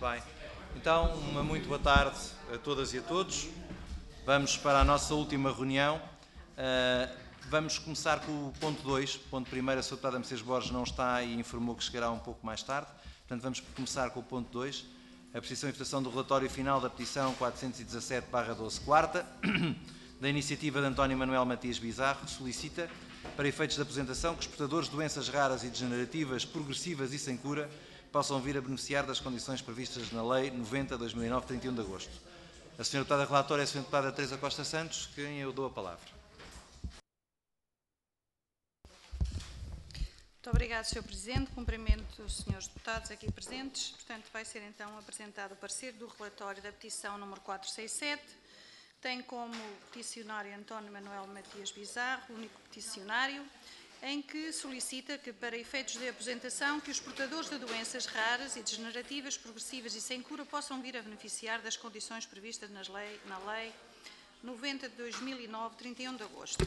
bem. Então, uma muito boa tarde a todas e a todos. Vamos para a nossa última reunião. Vamos começar com o ponto 2. Ponto primeiro, a Sra. Deputada Mercedes Borges não está e informou que chegará um pouco mais tarde. Portanto, vamos começar com o ponto 2. A petição e votação do relatório final da petição 417/12 quarta, da iniciativa de António Manuel Matias Bizarro, que solicita, para efeitos de apresentação, que os portadores de doenças raras e degenerativas, progressivas e sem cura, possam vir a beneficiar das condições previstas na Lei 90/2009, 31 de agosto. A Sra. Deputada Relatora é a Sra. Deputada Teresa Costa Santos, quem eu dou a palavra. Muito obrigado, Sr. Presidente. Cumprimento os senhores deputados aqui presentes. Portanto, vai ser então apresentado o parecer do relatório da petição número 467. Tem como peticionário António Manuel Matias Bizarro, único peticionário, em que solicita que, para efeitos de aposentação, que os portadores de doenças raras e degenerativas, progressivas e sem cura possam vir a beneficiar das condições previstas na Lei 90/2009, 31 de agosto.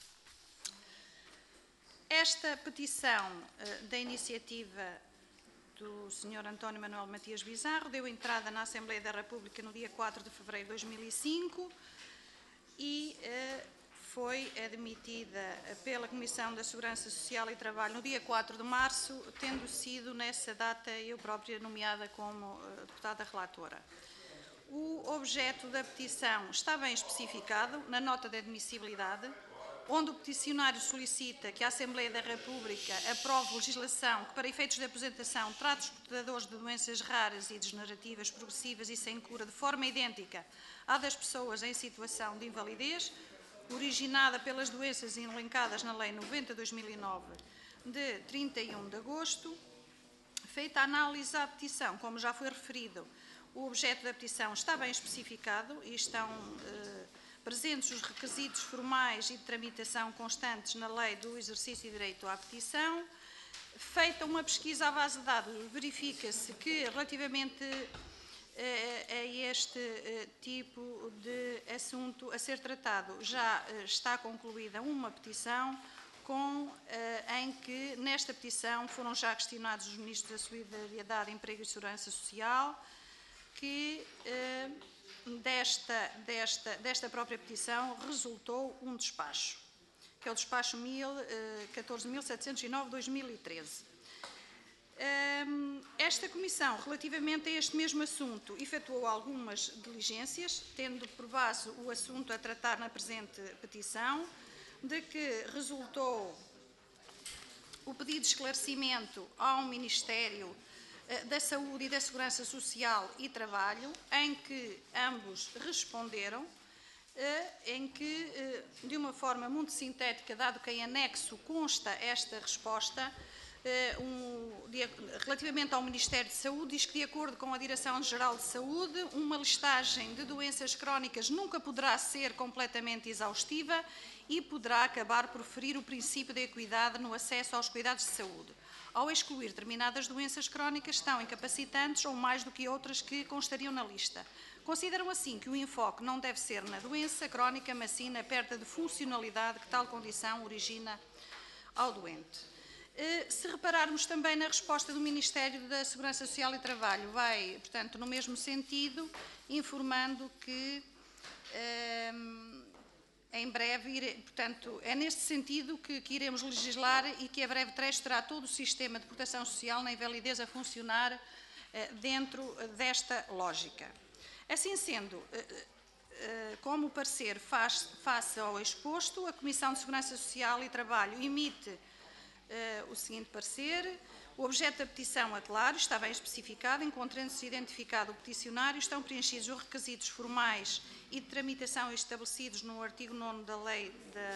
Esta petição da iniciativa do Sr. António Manuel Matias Bizarro deu entrada na Assembleia da República no dia 4 de fevereiro de 2005 e foi admitida pela Comissão da Segurança Social e Trabalho no dia 4 de março, tendo sido nessa data eu própria nomeada como deputada relatora. O objeto da petição está bem especificado na nota de admissibilidade, onde o peticionário solicita que a Assembleia da República aprove legislação que, para efeitos de aposentação, trate os portadores de doenças raras e degenerativas, progressivas e sem cura de forma idêntica à das pessoas em situação de invalidez, originada pelas doenças elencadas na Lei 90/2009, de 31 de agosto. Feita a análise à petição, como já foi referido, o objeto da petição está bem especificado e estão presentes os requisitos formais e de tramitação constantes na Lei do Exercício e Direito à Petição. Feita uma pesquisa à base de dados, verifica-se que, relativamente a este tipo de assunto a ser tratado, já está concluída uma petição em que, nesta petição, foram já questionados os Ministros da Solidariedade, Emprego e Segurança Social, que desta própria petição resultou um despacho, que é o despacho 14.709/2013. Esta Comissão, relativamente a este mesmo assunto, efetuou algumas diligências, tendo por base o assunto a tratar na presente petição, de que resultou o pedido de esclarecimento ao Ministério da Saúde e da Segurança Social e Trabalho, em que ambos responderam, em que, de uma forma muito sintética, dado que em anexo consta esta resposta, relativamente ao Ministério de Saúde, diz que, de acordo com a Direção-Geral de Saúde, uma listagem de doenças crónicas nunca poderá ser completamente exaustiva e poderá acabar por ferir o princípio da equidade no acesso aos cuidados de saúde, ao excluir determinadas doenças crónicas tão incapacitantes ou mais do que outras que constariam na lista. Consideram assim que o enfoque não deve ser na doença crónica, mas sim na perda de funcionalidade que tal condição origina ao doente. Se repararmos também na resposta do Ministério da Segurança Social e Trabalho, vai, portanto, no mesmo sentido, informando que em breve, portanto, é neste sentido que iremos legislar e que a breve trecho terá todo o sistema de proteção social na invalidez a funcionar dentro desta lógica. Assim sendo, como parecer face ao exposto, a Comissão de Segurança Social e Trabalho emite o seguinte parecer. O objeto da petição é claro, está bem especificado, encontrando-se identificado o peticionário, estão preenchidos os requisitos formais e de tramitação estabelecidos no artigo 9º da Lei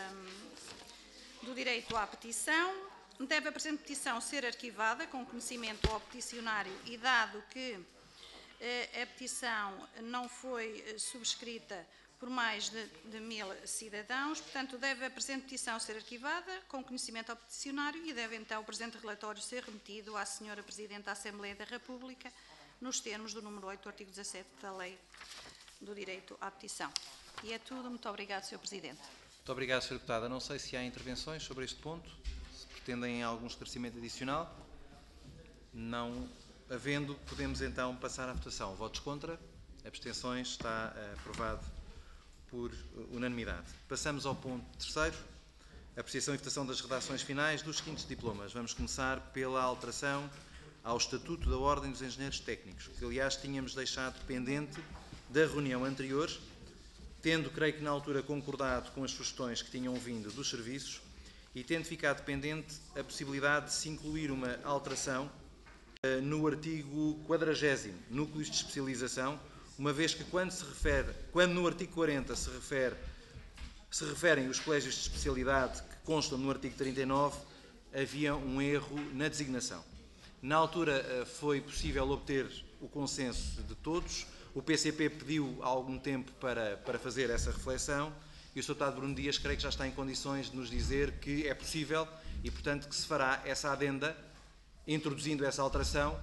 do Direito à Petição. Deve a presente petição ser arquivada com conhecimento ao peticionário e, dado que a petição não foi subscrita por mais de 1000 cidadãos, portanto, deve a presente petição ser arquivada com conhecimento ao peticionário e deve, então, o presente relatório ser remetido à Sra. Presidente da Assembleia da República, nos termos do número 8 do artigo 17 da Lei do Direito à Petição. E é tudo. Muito obrigado, Sr. Presidente. Muito obrigado, Sra. Deputada. Não sei se há intervenções sobre este ponto, se pretendem algum esclarecimento adicional. Não havendo, podemos então passar à votação. Votos contra, abstenções, está aprovado por unanimidade. Passamos ao ponto terceiro, apreciação e votação das redações finais dos seguintes diplomas. Vamos começar pela alteração ao Estatuto da Ordem dos Engenheiros Técnicos, que aliás tínhamos deixado pendente da reunião anterior, tendo, creio que na altura, concordado com as sugestões que tinham vindo dos serviços e tendo ficado pendente a possibilidade de se incluir uma alteração no artigo 40º, Núcleos de Especialização, uma vez que quando no artigo 40 se referem os colégios de especialidade que constam no artigo 39, havia um erro na designação. Na altura foi possível obter o consenso de todos, o PCP pediu algum tempo para fazer essa reflexão e o Sr. Deputado Bruno Dias creio que já está em condições de nos dizer que é possível e, portanto, que se fará essa adenda, introduzindo essa alteração,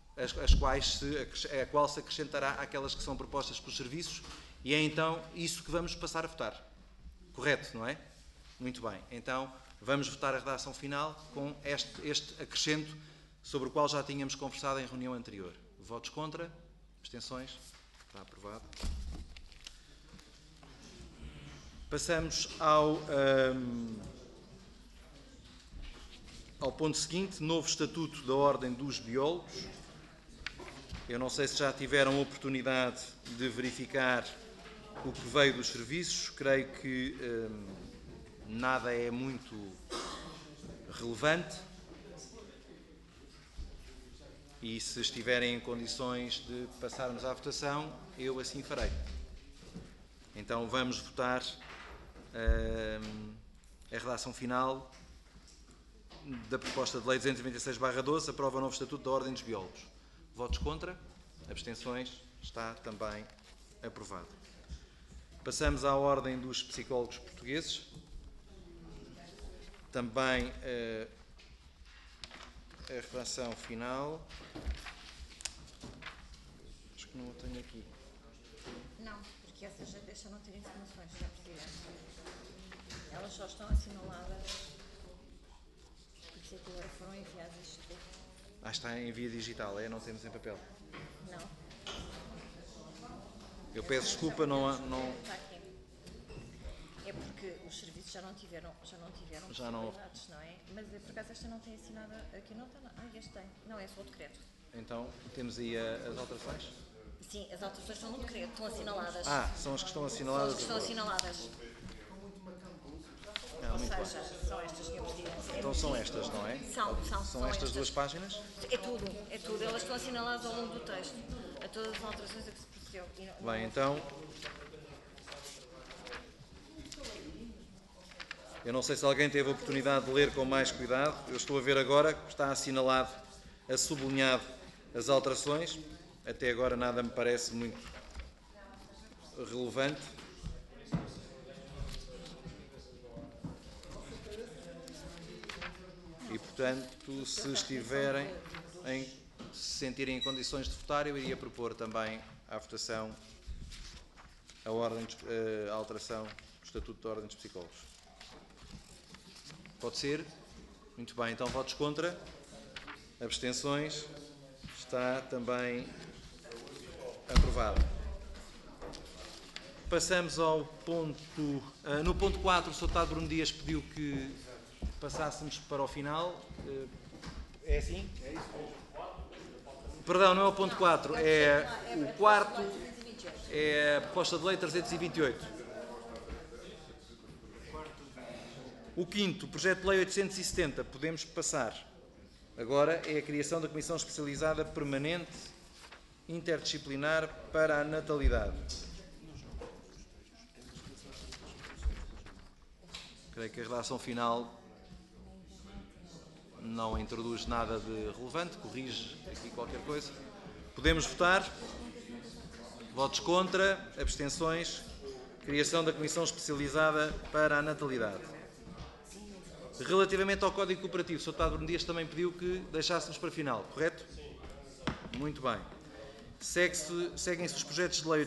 a qual se acrescentará aquelas que são propostas pelos serviços, e é então isso que vamos passar a votar. Correto, não é? Muito bem. Então, vamos votar a redação final com este acrescento sobre o qual já tínhamos conversado em reunião anterior. Votos contra? Abstenções? Está aprovado. Passamos ao ponto seguinte, novo Estatuto da Ordem dos Biólogos. Eu não sei se já tiveram oportunidade de verificar o que veio dos serviços. Creio que nada é muito relevante e, se estiverem em condições de passarmos à votação, eu assim farei. Então vamos votar a redação final da proposta de lei 296/12, aprova o novo Estatuto da Ordem dos Biólogos. Votos contra? Abstenções? Está também aprovado. Passamos à Ordem dos Psicólogos Portugueses. Também a redação final. Acho que não a tenho aqui. Não, porque essas já deixam não ter informações, já Presidente. Elas só estão assinaladas, por isso é que agora foram enviadas isto tudo. Está em via digital, não temos em papel. Não. Eu peço desculpa, não... Está aqui. É porque os serviços já não tiveram possibilidades, não é? Mas por acaso esta não tem assinada, aqui não está, este tem. Não, é só o decreto. Então, temos aí as alterações? Sim, as alterações estão no decreto, estão assinaladas. São as que estão assinaladas. São as que estão assinaladas. Ou seja, são estas, Sr. Presidente. Então são estas, não é? São estas duas páginas? É tudo. Elas estão assinaladas ao longo do texto. A todas as alterações a que se procedeu. Bem, então... Eu não sei se alguém teve a oportunidade de ler com mais cuidado. Eu estou a ver agora que está assinalado, sublinhado as alterações. Até agora nada me parece muito relevante. E, portanto, se se sentirem em condições de votar, eu iria propor também à votação a alteração do Estatuto da Ordem dos Psicólogos. Pode ser? Muito bem, então votos contra, abstenções, está também aprovado. Passamos ao ponto... no ponto 4, o Sr. Deputado Bruno Dias pediu que passássemos para o final. É assim? É isso. Perdão, não é o ponto 4, é o quarto, é a proposta de lei 328. O quinto, projeto de lei 870, podemos passar. Agora é a criação da Comissão Especializada Permanente Interdisciplinar para a Natalidade. Creio que a redação final não introduz nada de relevante, corrige aqui qualquer coisa. Podemos votar. Votos contra, abstenções. Criação da Comissão Especializada para a Natalidade. Relativamente ao Código Cooperativo, o Sr. Deputado Bruno Dias também pediu que deixássemos para final, correto? Muito bem. Seguem-se os projetos de lei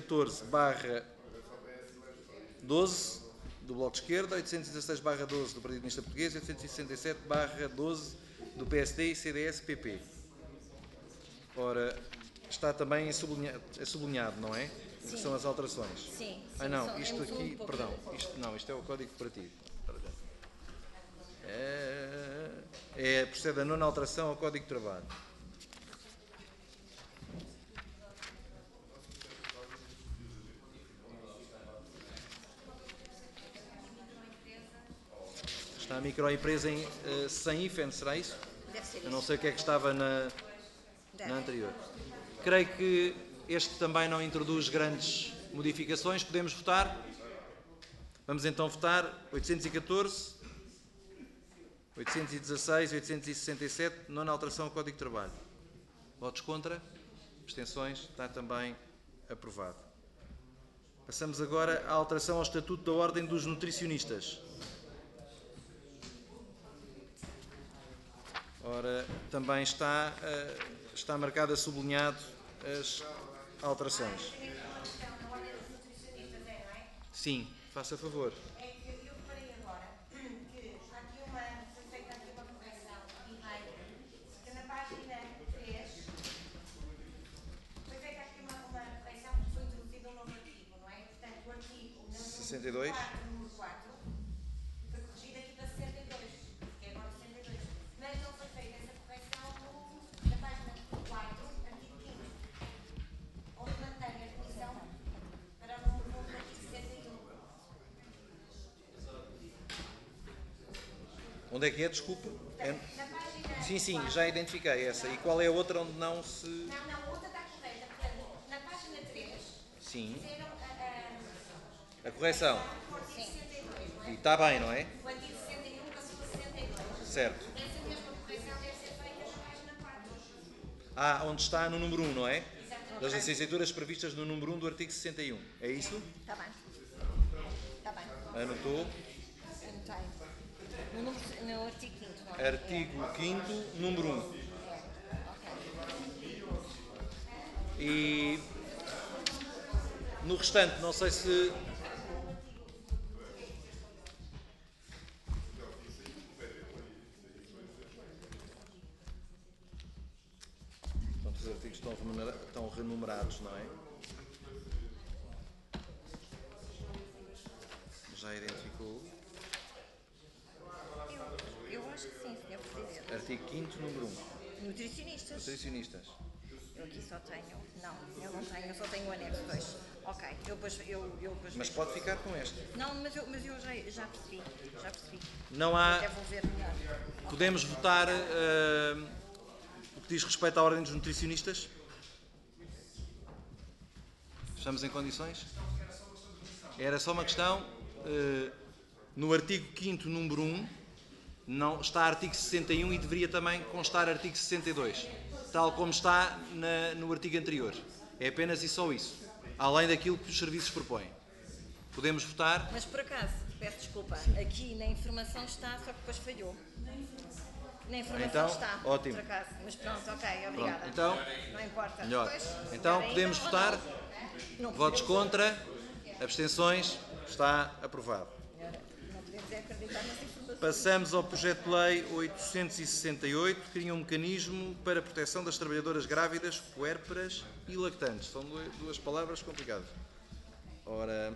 814/12 do Bloco de Esquerda, 816/12 do Partido Comunista Português e 867/12 do PSD e CDS-PP. Ora, está também sublinhado, não é? Que são as alterações. Sim. Ah, não, só- isto é um aqui, pouco- perdão, isto é o código cooperativo. Procede a nona alteração ao Código de Trabalho. Está a microempresa sem IFEM, será isso? Deve ser Eu não isso. sei o que é que estava na anterior. Creio que este também não introduz grandes modificações. Podemos votar? Vamos então votar 814, 816, 867, nona alteração ao Código de Trabalho. Votos contra? Abstenções? Está também aprovado. Passamos agora à alteração ao Estatuto da Ordem dos Nutricionistas. Ora, também está marcado, sublinhado as alterações. Sim, faça favor. É que eu reparei agora que há aqui foi feita aqui uma correção e veio que na página 3 foi feita aqui uma correção que foi introduzido um novo artigo, não é? Portanto, o artigo 62. número 4 foi corrigido aqui para 62, que é agora 62. Mas não foi feita essa correção na página 4, artigo 5, onde mantém a definição para o novo artigo 61. Onde é que é? Desculpe. Na página Sim, já identifiquei essa. E qual é a outra onde não se... Não, a outra está correta. Portanto, na página 3, Sim, fizeram a correção. o artigo 62, não é? E está bem, não é? O artigo 61 passou a 62. Certo. Essa mesma correção deve ser feita na página 4. Ah, onde está no número 1, não é? Das licenciaturas previstas no número 1 do artigo 61. É isso? Está bem. Está bem. Anotou. Anotei. No artigo 5º, não é? Artigo 5º, número 1. Ok. E no restante, não sei se... Portanto, os artigos estão renumerados, não é? Já identificou. Eu acho que sim, Sr. Presidente. Artigo 5º, número 1. Nutricionistas. Nutricionistas. Eu aqui só tenho... Não, eu não tenho. Eu só tenho o anexo 2. Ok. Eu depois Mas vejo. pode ficar com este. Não, mas eu já percebi. Já percebi. Não há... Até vou ver melhor. Podemos votar o que diz respeito à ordem dos nutricionistas? Estamos em condições? Era só uma questão. No artigo 5º, número 1, não, está artigo 61 e deveria também constar artigo 62, tal como está no artigo anterior. É apenas e só isso, além daquilo que os serviços propõem. Podemos votar? Mas por acaso, peço desculpa, aqui na informação está, só que depois falhou. Na informação Então, está, ótimo. por acaso. Mas pronto, ok, obrigada. Pronto, então, não importa. melhor. Depois, Então, espera aí, podemos não, votar? Não Votos podemos, contra? Abstenções? Está aprovado. não podemos acreditar nessa informação. Passamos ao projeto de lei 868, que cria um mecanismo para a proteção das trabalhadoras grávidas, puérperas e lactantes. São duas palavras complicadas. Ora,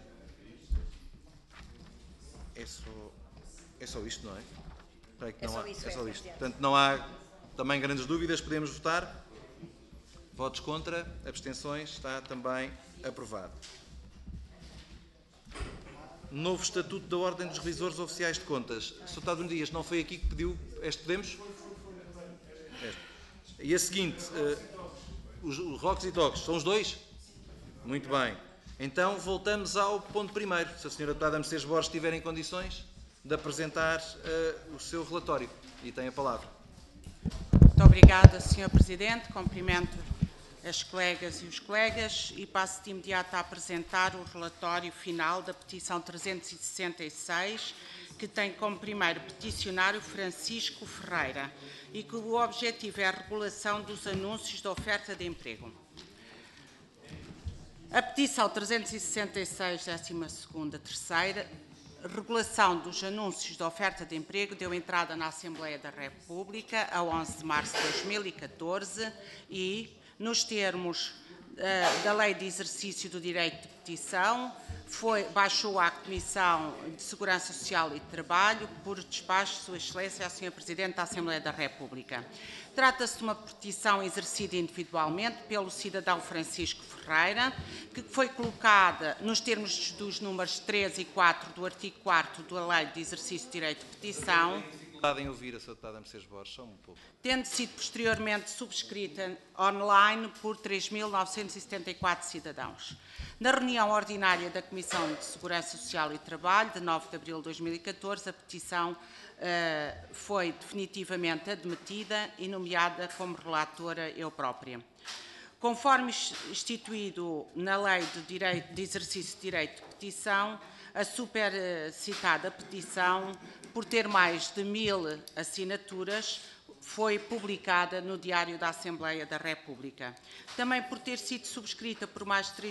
é só isto, não é? Creio que É não só há, isso, é só é, isto. Presidente. Portanto, não há também grandes dúvidas. Podemos votar? Votos contra? Abstenções? Está também aprovado. Novo Estatuto da Ordem dos Revisores Oficiais de Contas. Sr. Deputado Dias, não foi aqui que pediu este? Podemos? Este. E a seguinte, os ROCs e TOCs, são os dois? Muito bem. Então voltamos ao ponto primeiro. Se a Sra. Deputada Mercedes Borges estiver em condições de apresentar o seu relatório. E tem a palavra. Muito obrigada, Sr. Presidente. Cumprimento as colegas e os colegas e passo de imediato a apresentar o relatório final da petição 366, que tem como primeiro peticionário Francisco Ferreira e que o objetivo é a regulação dos anúncios de oferta de emprego. A petição 366, 12ª, terceira, regulação dos anúncios de oferta de emprego, deu entrada na Assembleia da República a 11 de março de 2014 e nos termos da Lei de Exercício do Direito de Petição, baixou à Comissão de Segurança Social e de Trabalho por despacho de Sua Excelência a Sr. Presidente da Assembleia da República. Trata-se de uma petição exercida individualmente pelo cidadão Francisco Ferreira, que foi colocada nos termos dos números 3 e 4 do artigo 4º da Lei de Exercício do Direito de Petição, Podem ouvir a Sra. Deputada Mercedes Borges, só um pouco. tendo sido posteriormente subscrita online por 3.974 cidadãos. Na reunião ordinária da Comissão de Segurança Social e Trabalho, de 9 de abril de 2014, a petição foi definitivamente admitida e nomeada como relatora eu própria. Conforme instituído na Lei de Exercício de Direito de Petição, a supercitada petição, por ter mais de 1000 assinaturas, foi publicada no Diário da Assembleia da República. Também por ter sido subscrita por mais de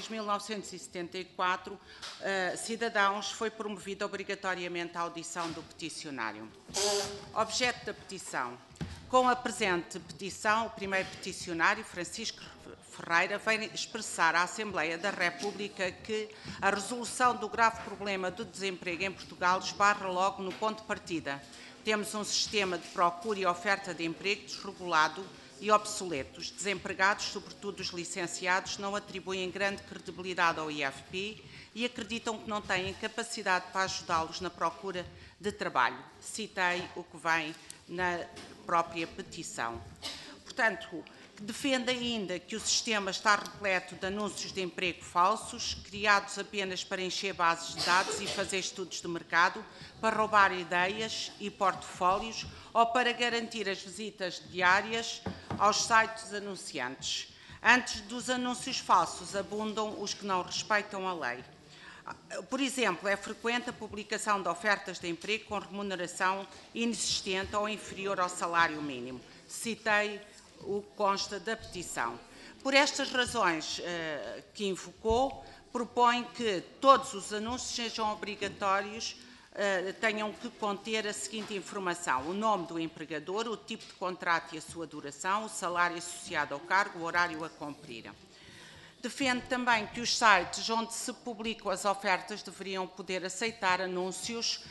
3.974 cidadãos, foi promovida obrigatoriamente a audição do peticionário. Objeto da petição. Com a presente petição, o primeiro peticionário, Francisco Ferreira, vem expressar à Assembleia da República que a resolução do grave problema do desemprego em Portugal esbarra logo no ponto de partida. Temos um sistema de procura e oferta de emprego desregulado e obsoleto. Os desempregados, sobretudo os licenciados, não atribuem grande credibilidade ao IFP e acreditam que não têm capacidade para ajudá-los na procura de trabalho. Citei o que vem na própria petição. Portanto, defende ainda que o sistema está repleto de anúncios de emprego falsos, criados apenas para encher bases de dados e fazer estudos de mercado, para roubar ideias e portfólios ou para garantir as visitas diárias aos sites anunciantes. Antes dos anúncios falsos, abundam os que não respeitam a lei. Por exemplo, é frequente a publicação de ofertas de emprego com remuneração inexistente ou inferior ao salário mínimo. Citei o que consta da petição. Por estas razões que invocou, propõe que todos os anúncios sejam obrigatórios, tenham que conter a seguinte informação: o nome do empregador, o tipo de contrato e a sua duração, o salário associado ao cargo, o horário a cumprir. Defende também que os sites onde se publicam as ofertas deveriam poder aceitar anúncios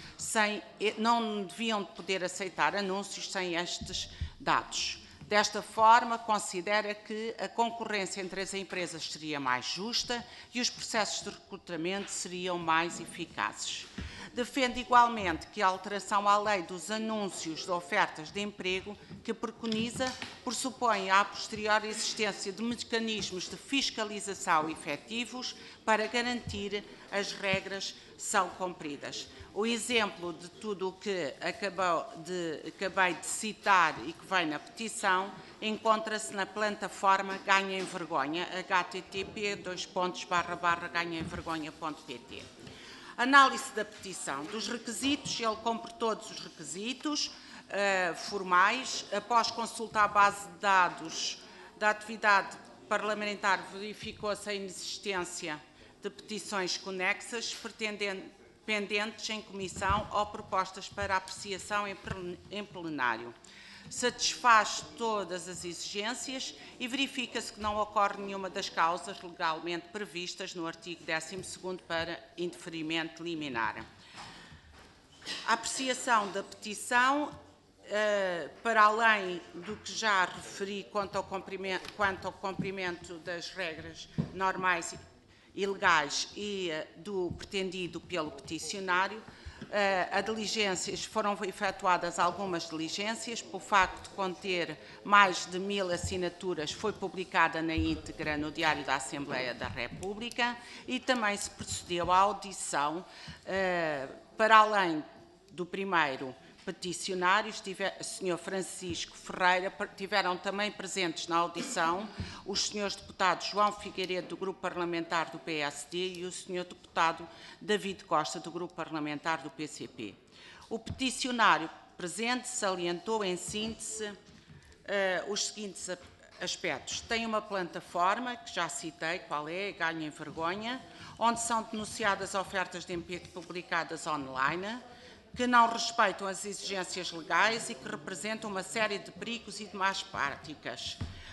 não deviam poder aceitar anúncios sem estes dados. Desta forma, considera que a concorrência entre as empresas seria mais justa e os processos de recrutamento seriam mais eficazes. Defende igualmente que a alteração à lei dos anúncios de ofertas de emprego que preconiza pressupõe a posterior existência de mecanismos de fiscalização efetivos para garantir as regras são cumpridas. O exemplo de tudo o que acabei de citar e que vem na petição encontra-se na plataforma Ganhem Vergonha, http://ganhemvergonha.pt. Análise da petição. Dos requisitos, ele cumpre todos os requisitos formais. Após consultar a base de dados da atividade parlamentar, verificou-se a inexistência de petições conexas pendentes em comissão ou propostas para apreciação em plenário. Satisfaz todas as exigências e verifica-se que não ocorre nenhuma das causas legalmente previstas no artigo 12º para indeferimento liminar. A apreciação da petição, para além do que já referi quanto ao cumprimento das regras normais e legais e do pretendido pelo peticionário, foram efetuadas algumas diligências. Por facto de conter mais de 1000 assinaturas, foi publicada na íntegra no Diário da Assembleia da República e também se procedeu à audição, para além do primeiro peticionário, o Sr. Francisco Ferreira, tiveram também presentes na audição os Srs. Deputados João Figueiredo, do Grupo Parlamentar do PSD, e o Sr. Deputado David Costa, do Grupo Parlamentar do PCP. O peticionário presente salientou, em síntese, os seguintes aspectos. Tem uma plataforma, que já citei qual é, Ganhem Vergonha, onde são denunciadas ofertas de emprego publicadas online, que não respeitam as exigências legais e que representam uma série de perigos e de más práticas.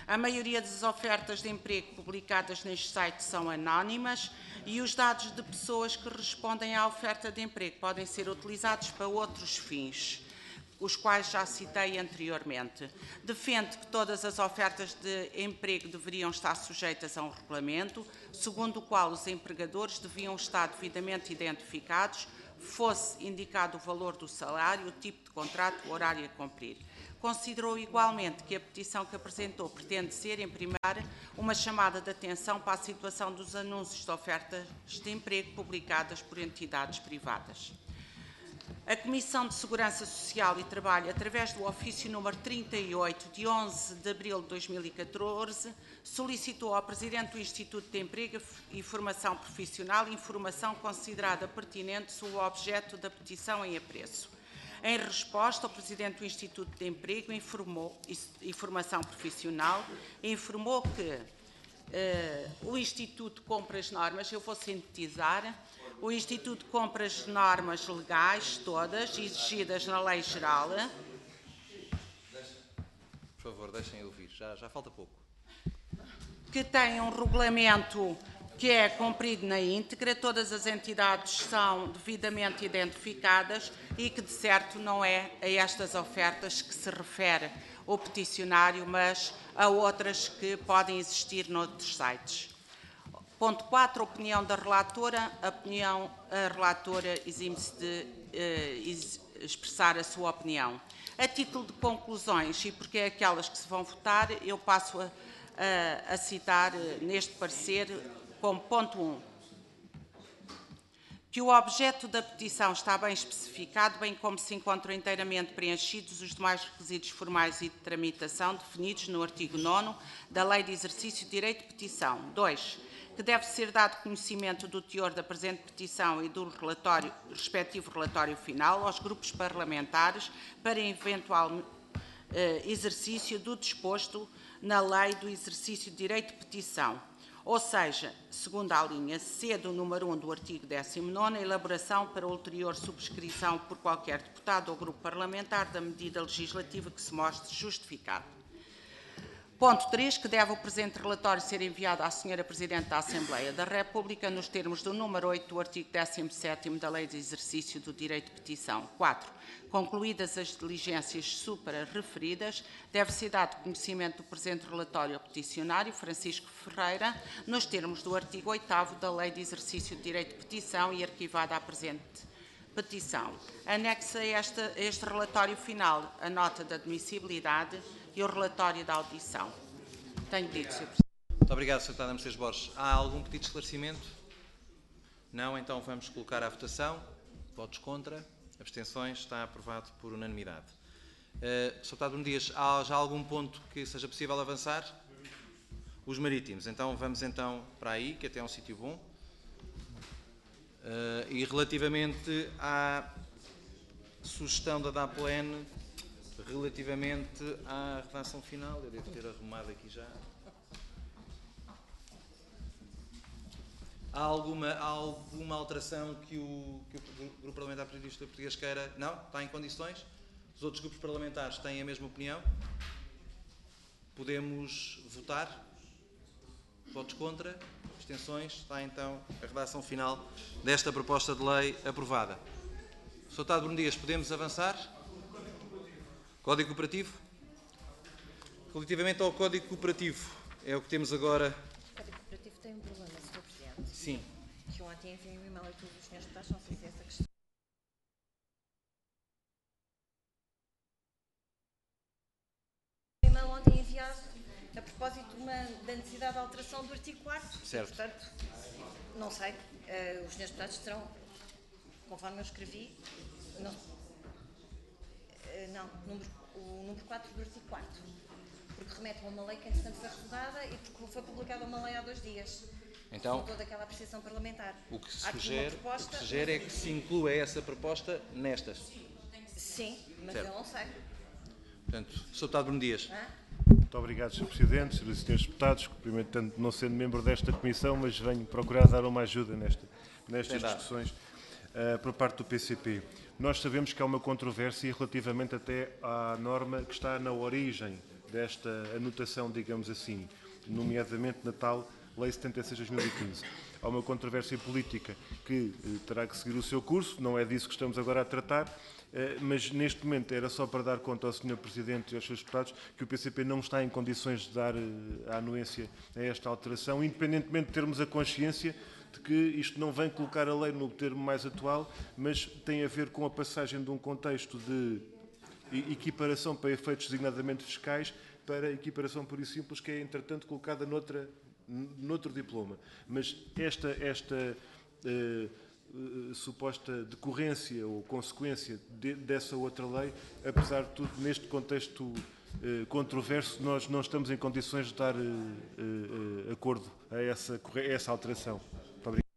A maioria das ofertas de emprego publicadas neste site são anónimas e os dados de pessoas que respondem à oferta de emprego podem ser utilizados para outros fins, os quais já citei anteriormente. Defende que todas as ofertas de emprego deveriam estar sujeitas a um regulamento, segundo o qual os empregadores deviam estar devidamente identificados, fosse indicado o valor do salário, o tipo de contrato, o horário a cumprir. Considerou igualmente que a petição que apresentou pretende ser, em primeiro lugar, uma chamada de atenção para a situação dos anúncios de ofertas de emprego publicadas por entidades privadas. A Comissão de Segurança Social e Trabalho, através do ofício número 38, de 11 de abril de 2014, solicitou ao Presidente do Instituto de Emprego e Formação Profissional informação considerada pertinente sobre o objeto da petição em apreço. Em resposta, o Presidente do Instituto de Emprego e Formação Profissional informou que o Instituto cumpre as normas, eu vou sintetizar, o Instituto cumpre as normas legais todas exigidas na Lei Geral. Por favor, deixem ouvir, já falta pouco. Que tem um regulamento que é cumprido na íntegra, todas as entidades são devidamente identificadas e que, de certo, não é a estas ofertas que se refere o peticionário, mas a outras que podem existir noutros sites. Ponto 4, opinião da relatora. A relatora exime-se de expressar a sua opinião. A título de conclusões, e porque é aquelas que se vão votar, eu passo a citar neste parecer como ponto 1, que o objeto da petição está bem especificado, bem como se encontram inteiramente preenchidos os demais requisitos formais e de tramitação definidos no artigo 9º da Lei de Exercício de Direito de Petição. 2, que deve ser dado conhecimento do teor da presente petição e do respectivo relatório final aos grupos parlamentares para eventual exercício do disposto na Lei do Exercício de Direito de Petição. Ou seja, segundo a linha C do número 1 do artigo 19º, a elaboração para ulterior subscrição por qualquer deputado ou grupo parlamentar da medida legislativa que se mostre justificada. Ponto 3, que deve o presente relatório ser enviado à Sra. Presidente da Assembleia da República nos termos do número 8 do artigo 17º da Lei de Exercício do Direito de Petição. 4, concluídas as diligências supra-referidas, deve-se dado conhecimento do presente relatório ao peticionário Francisco Ferreira nos termos do artigo 8º da Lei de Exercício do Direito de Petição e arquivada a presente petição. Anexa a este relatório final a nota de admissibilidade e o relatório da audição. Tenho dito, Sr. Presidente. Muito obrigado, Sr. Deputado Mercedes Borges. Há algum pedido de esclarecimento? Não, então vamos colocar à votação. Votos contra, abstenções, está aprovado por unanimidade. Sr. Deputado Bruno Dias, há já algum ponto que seja possível avançar? Os marítimos. Então vamos então para aí, que até é um sítio bom. E relativamente à sugestão da DAPLN, relativamente à redação final, eu devo ter arrumado aqui já. Há alguma alteração que o Grupo Parlamentar Periodista Português queira? Não? Está em condições? Os outros grupos parlamentares têm a mesma opinião? Podemos votar? Votos contra? Abstenções? Está então a redação final desta proposta de lei aprovada. Sr. Deputado Bruno Dias, podemos avançar? Código Cooperativo? Relativamente ao Código Cooperativo, é o que temos agora. O Código Cooperativo tem um problema, Sr. Presidente. Sim. Que ontem enviei um e-mail a todos os senhores deputados, não sei se é essa questão. Um e-mail ontem enviado a propósito da necessidade de alteração do artigo 4º. Certo. Portanto, não sei, os senhores deputados terão, conforme eu escrevi, o número 4 do artigo 4º, porque remete a uma lei que, entretanto, foi revogada e porque foi publicada uma lei há 2 dias. Então, com toda aquela apreciação parlamentar. o que se Há aqui sugere é que se inclua essa proposta nestas. Sim, mas certo. eu não sei. Portanto, Sr. Deputado Bruno Dias. Muito obrigado, Sr. Presidente, Srs. e Srs. Deputados, cumprimentando, não sendo membro desta comissão, mas venho procurar dar uma ajuda nestas discussões por parte do PCP. Nós sabemos que há uma controvérsia relativamente até à norma que está na origem desta anotação, digamos assim, nomeadamente na tal Lei 76/2015. Há uma controvérsia política que terá que seguir o seu curso, não é disso que estamos agora a tratar, mas neste momento era só para dar conta ao Sr. Presidente e aos seus deputados que o PCP não está em condições de dar a anuência a esta alteração, independentemente de termos a consciência de que isto não vem colocar a lei no termo mais atual, mas tem a ver com a passagem de um contexto de equiparação para efeitos designadamente fiscais para equiparação pura e simples, que é, entretanto, colocada noutro diploma. Mas esta suposta decorrência ou consequência dessa outra lei, apesar de tudo, neste contexto controverso, nós não estamos em condições de dar acordo a essa alteração. Muito obrigado.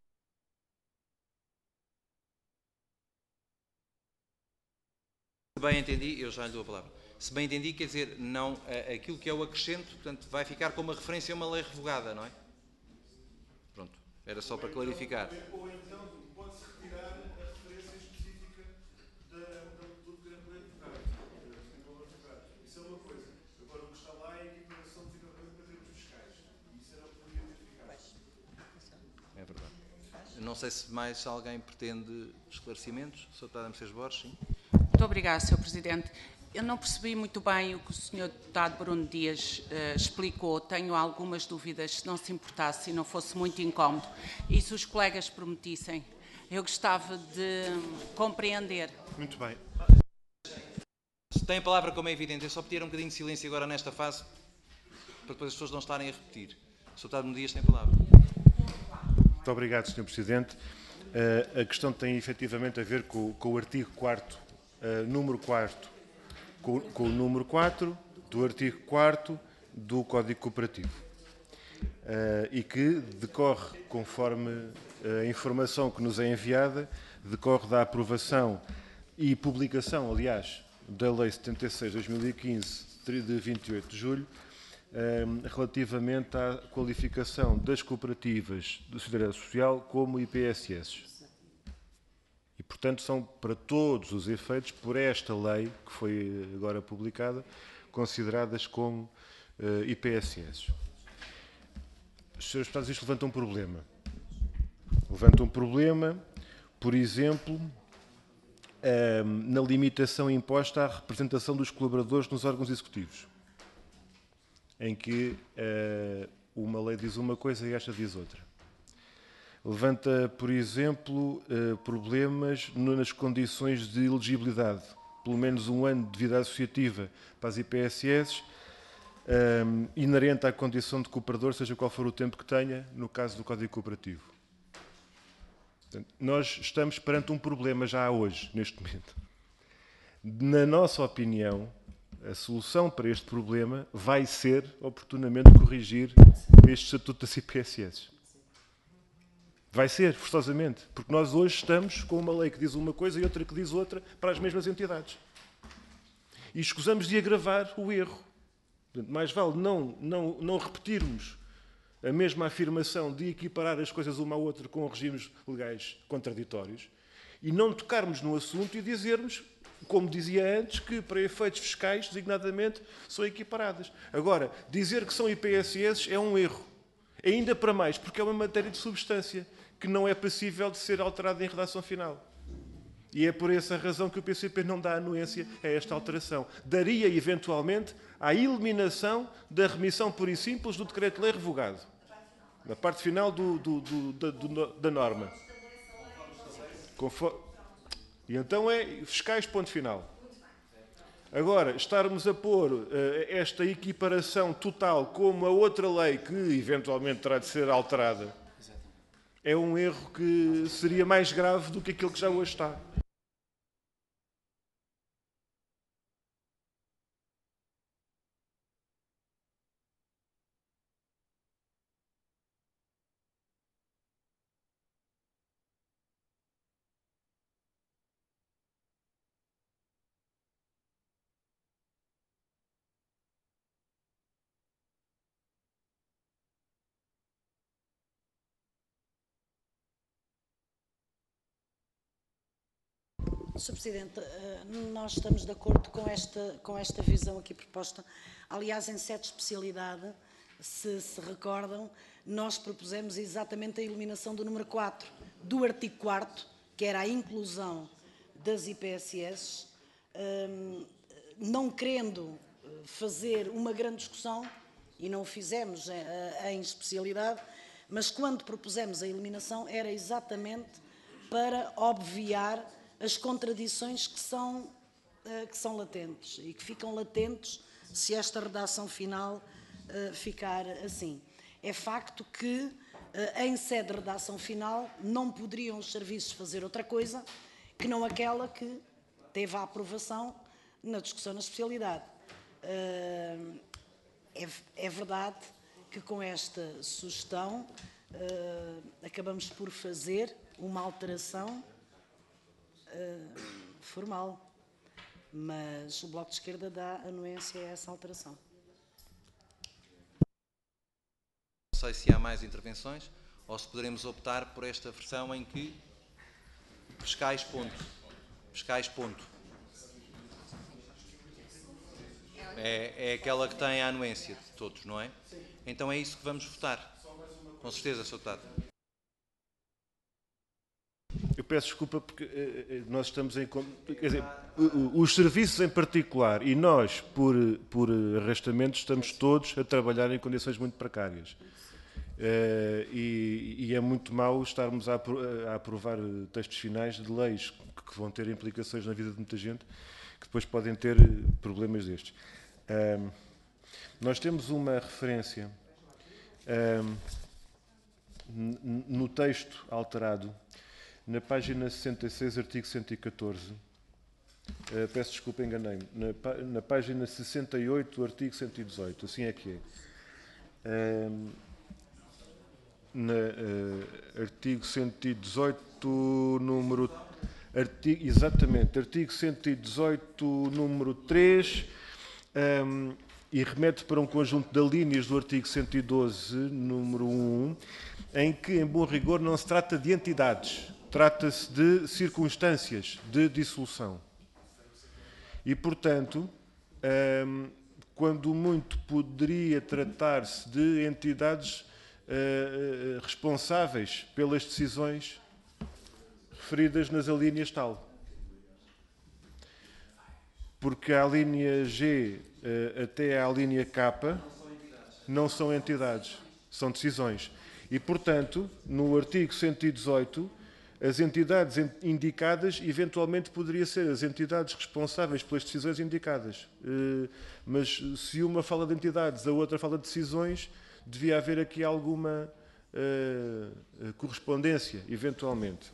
Se bem entendi, eu já lhe dou a palavra. Se bem entendi, quer dizer, não, aquilo que é o acrescento, portanto, vai ficar como uma referência a uma lei revogada, não é? Pronto, era só para clarificar. Ou então pode-se retirar a referência específica do decreto de lei revogado. Isso é uma coisa. Agora, o que está lá é a equiparação de cidadãos para termos fiscais. Isso era o que podia ter ficado. É verdade. Não sei se mais alguém pretende esclarecimentos. Sr. Deputado Mercedes Borges, sim. Muito obrigada, Sr. Presidente. Eu não percebi muito bem o que o Sr. Deputado Bruno Dias explicou. Tenho algumas dúvidas, se não se importasse, se não fosse muito incómodo. E se os colegas permitissem, eu gostava de compreender. Muito bem. Se tem a palavra, como é evidente, eu só pedir um bocadinho de silêncio agora nesta fase, para depois as pessoas não estarem a repetir. O Sr. Deputado Bruno Dias tem a palavra. Muito obrigado, Sr. Presidente. A questão tem efetivamente a ver com o artigo 4º, número 4º, com o número 4 do artigo 4º do Código Cooperativo, e que decorre, conforme a informação que nos é enviada, decorre da aprovação e publicação, aliás, da Lei 76/2015, de 28 de julho, relativamente à qualificação das cooperativas de solidariedade social como IPSS. E, portanto, são para todos os efeitos, por esta lei, que foi agora publicada, consideradas como IPSS. Os senhores deputados, isto levanta um problema. Levanta um problema, por exemplo, na limitação imposta à representação dos colaboradores nos órgãos executivos, em que uma lei diz uma coisa e esta diz outra. Levanta, por exemplo, problemas nas condições de elegibilidade, pelo menos um ano de vida associativa para as IPSS, inerente à condição de cooperador, seja qual for o tempo que tenha, no caso do Código Cooperativo. Portanto, nós estamos perante um problema já hoje, neste momento. Na nossa opinião, a solução para este problema vai ser, oportunamente, corrigir este Estatuto das IPSS. Vai ser, forçosamente, porque nós hoje estamos com uma lei que diz uma coisa e outra que diz outra para as mesmas entidades. E escusamos de agravar o erro. Portanto, mais vale não repetirmos a mesma afirmação de equiparar as coisas uma à outra com regimes legais contraditórios e não tocarmos no assunto e dizermos, como dizia antes, que para efeitos fiscais, designadamente, são equiparadas. Agora, dizer que são IPSS é um erro. Ainda para mais, porque é uma matéria de substância que não é passível de ser alterada em redação final. E é por essa razão que o PCP não dá anuência a esta alteração. Daria, eventualmente, à eliminação da remissão pura e simples do decreto-lei revogado. Na parte final da norma. E então é fiscais, ponto final. Agora, estarmos a pôr esta equiparação total como a outra lei que, eventualmente, terá de ser alterada, é um erro que seria mais grave do que aquilo que já hoje está. Sr. Presidente, nós estamos de acordo com esta visão aqui proposta. Aliás, em sede de especialidade, se recordam, nós propusemos exatamente a eliminação do número 4 do artigo 4º, que era a inclusão das IPSS, não querendo fazer uma grande discussão, e não o fizemos em especialidade, mas quando propusemos a eliminação era exatamente para obviar as contradições que são latentes e que ficam latentes se esta redação final ficar assim. É facto que, em sede de redação final, não poderiam os serviços fazer outra coisa que não aquela que teve a aprovação na discussão na especialidade. É verdade que com esta sugestão acabamos por fazer uma alteração formal, mas o Bloco de Esquerda dá anuência a essa alteração. Não sei se há mais intervenções ou se poderemos optar por esta versão em que pescais ponto. Pescais ponto. É aquela que tem a anuência de todos, não é? Então é isso que vamos votar. Com certeza, Sr. Deputado. Eu peço desculpa porque nós estamos em... Quer dizer, os serviços em particular e nós, por arrastamento, estamos todos a trabalhar em condições muito precárias. E é muito mau estarmos a aprovar textos finais de leis que vão ter implicações na vida de muita gente, que depois podem ter problemas destes. Nós temos uma referência no texto alterado, na página 66, artigo 114, peço desculpa, enganei-me, na página 68, artigo 118, assim é que é. Artigo 118, número... exatamente, artigo 118, número 3, e remete para um conjunto de alíneas do artigo 112, número 1, em que, em bom rigor, não se trata de entidades, trata-se de circunstâncias de dissolução. E, portanto, quando muito poderia tratar-se de entidades responsáveis pelas decisões referidas nas alíneas tal. Porque a linha G até à linha K não são entidades, são decisões. E, portanto, no artigo 118, as entidades indicadas, eventualmente, poderiam ser as entidades responsáveis pelas decisões indicadas. Mas se uma fala de entidades, a outra fala de decisões, devia haver aqui alguma correspondência, eventualmente.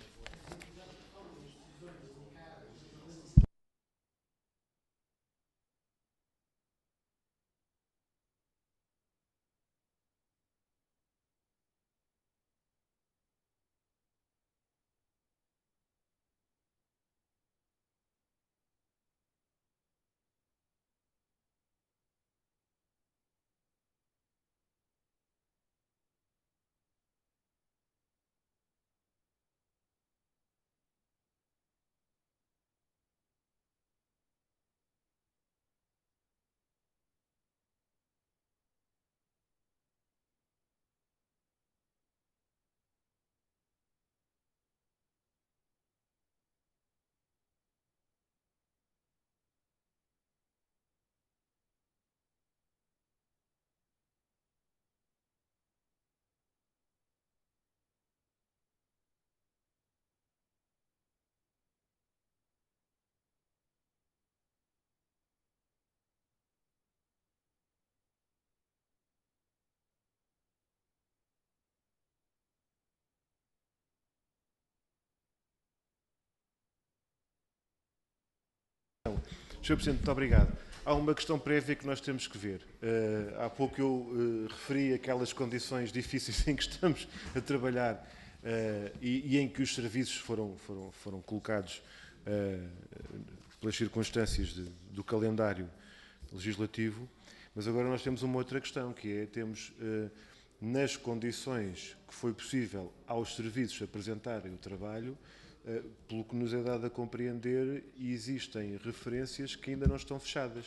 Sr. Presidente, muito obrigado. Há uma questão prévia que nós temos que ver. Há pouco eu referi aquelas condições difíceis em que estamos a trabalhar e em que os serviços foram colocados pelas circunstâncias do calendário legislativo, mas agora nós temos uma outra questão, que é, temos nas condições que foi possível aos serviços apresentarem o trabalho, Pelo que nos é dado a compreender, existem referências que ainda não estão fechadas.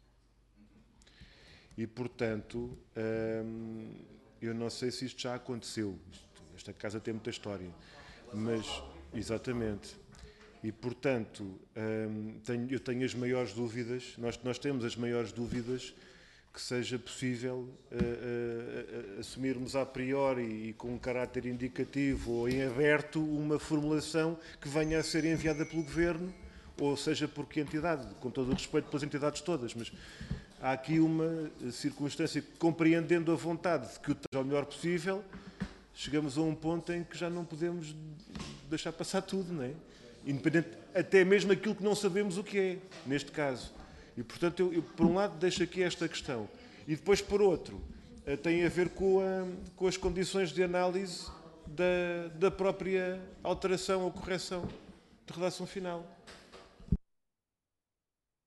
E, portanto, eu não sei se isto já aconteceu. Esta casa tem muita história. Mas, exatamente. E, portanto, eu tenho as maiores dúvidas, nós temos as maiores dúvidas que seja possível assumirmos a priori e com um caráter indicativo ou em aberto uma formulação que venha a ser enviada pelo Governo, ou seja por que entidade, com todo o respeito pelas entidades todas, mas há aqui uma circunstância que, compreendendo a vontade de que o seja o melhor possível, chegamos a um ponto em que já não podemos deixar passar tudo, não é? Independente, até mesmo aquilo que não sabemos o que é, neste caso. E, portanto, eu por um lado, deixo aqui esta questão. E depois, por outro, tem a ver com as condições de análise da própria alteração ou correção de redação final.